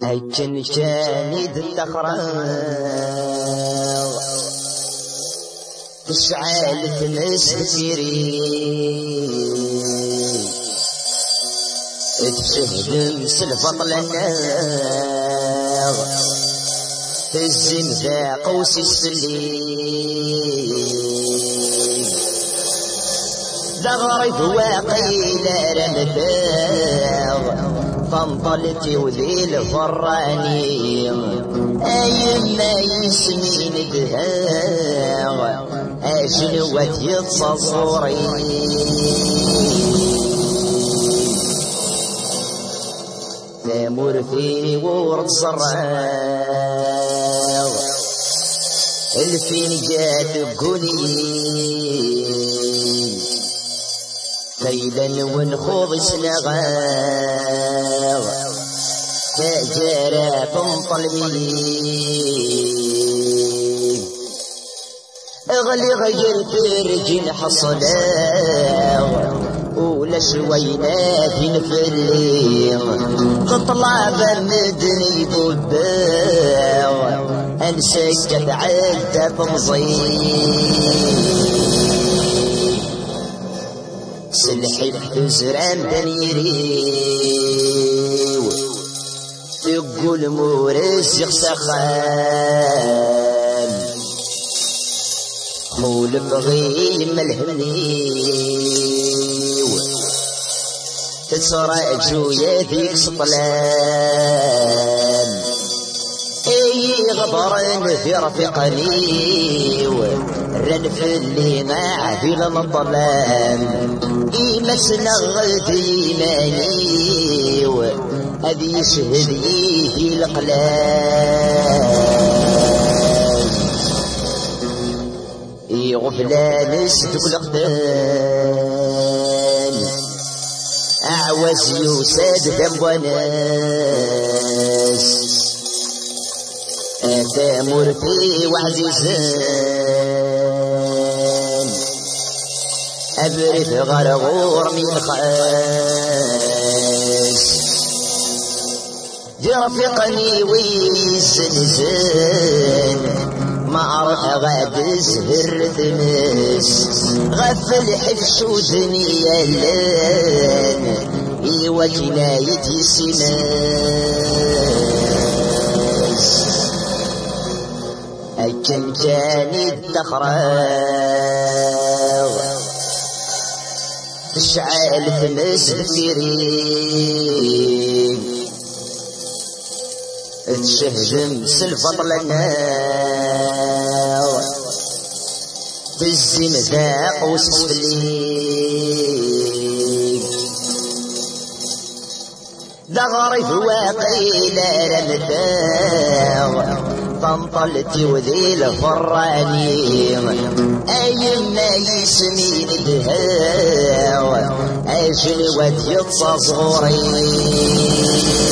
أجن جاني التخرج تشعل تمس كثيرين تشهد سلفط الناغ تزم ذا قوس السليم ذا غريب واقيل رمباغ فانطلتي وذي الفراني أيما يسمين دهاغ أجنوات يتصوري تامور فيني ورد صراغ الفين جات بقولي ليلا ونخوض سنغاغ تاجارة طلبي اغلي غير ترجين حصلاغ ولا شوينا في نفلي تطلع بمدني بباغ انسكت عدة تمضي سلحي بزران دنيريو تقول مورس يخسخان خول بغي ملهمنيو تتصرع جويا ذيك سطلان اي غبران في رفيقنيو رنف اللي معه في المطلان إيما سنغد إيماني هذي يشهد إيه القلال إي غفلان ستك الأقدام أعوز يوساد ذنب وناس أتامر في وعزيزان أبرث غرغور من خاس رفقني ويزنزن ما أروح غاد زهر ثمس غفل حفش ودنيا اللان إيوا جنايتي سناس أجن جاني التخراغ تشعل تمس كثيرين تشهدم سلفط النار بالزم ذاق وسفلين ذا غريب واقيل رمداغ طنطلتي وذي الفراني أيما يسمين دهاغ أجنوات يتصورين